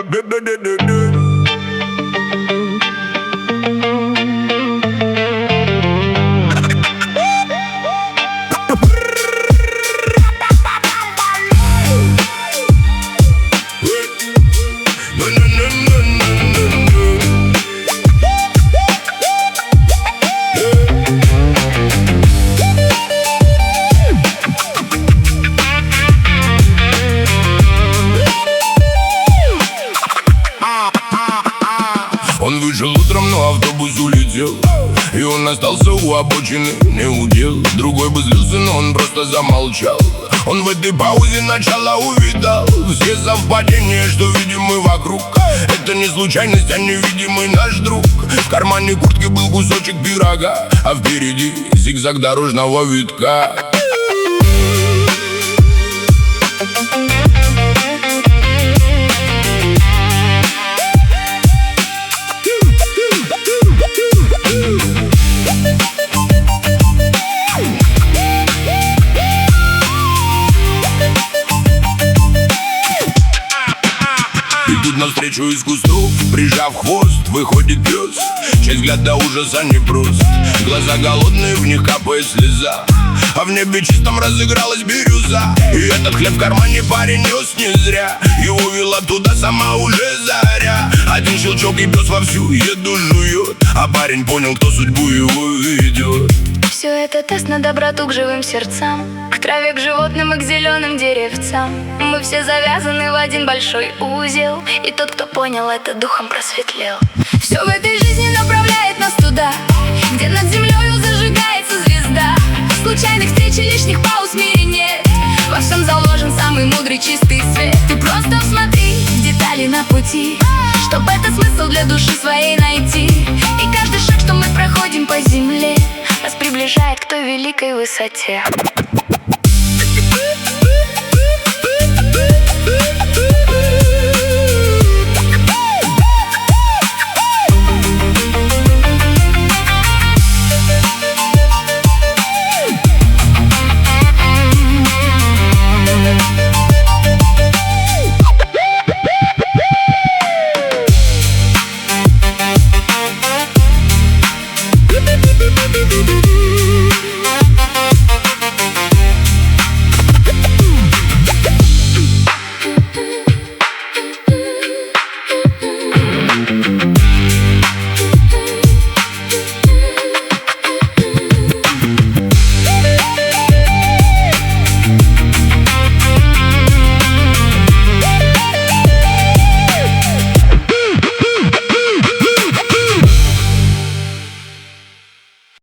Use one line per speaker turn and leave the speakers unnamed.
Он вышел утром, но автобус улетел, и он остался у обочины, не удел. Другой бы злился, но он просто замолчал. Он в этой паузе начало увидал все совпадения, что видим мы вокруг. Это не случайность, а невидимый наш друг. В кармане куртки был кусочек пирога, а впереди зигзаг дорожного витка. Идут навстречу из кустов, прижав хвост, выходит пес. Чей взгляд до ужаса непрост. Глаза голодные, в них капает слеза, а в небе чистом разыгралась бирюза. И этот хлеб в кармане парень нес не зря. Его вела туда сама уже заря. Один щелчок и пес вовсю еду жует, а парень понял, кто судьбу его ведет.
Все это тест на доброту к живым сердцам, к траве, к животным и к зеленым деревцам. Мы все завязаны в один большой узел, и тот, кто понял это, духом просветлел. Все в этой жизни направляет нас туда, где над землею зажигается звезда. Случайных встреч и лишних пауз в мире нет. Во всем заложен самый мудрый чистый свет. Ты просто смотри детали на пути, чтоб этот смысл для души своей найти. И каждый шаг, что мы проходим по земле, нас приближает к той великой высоте.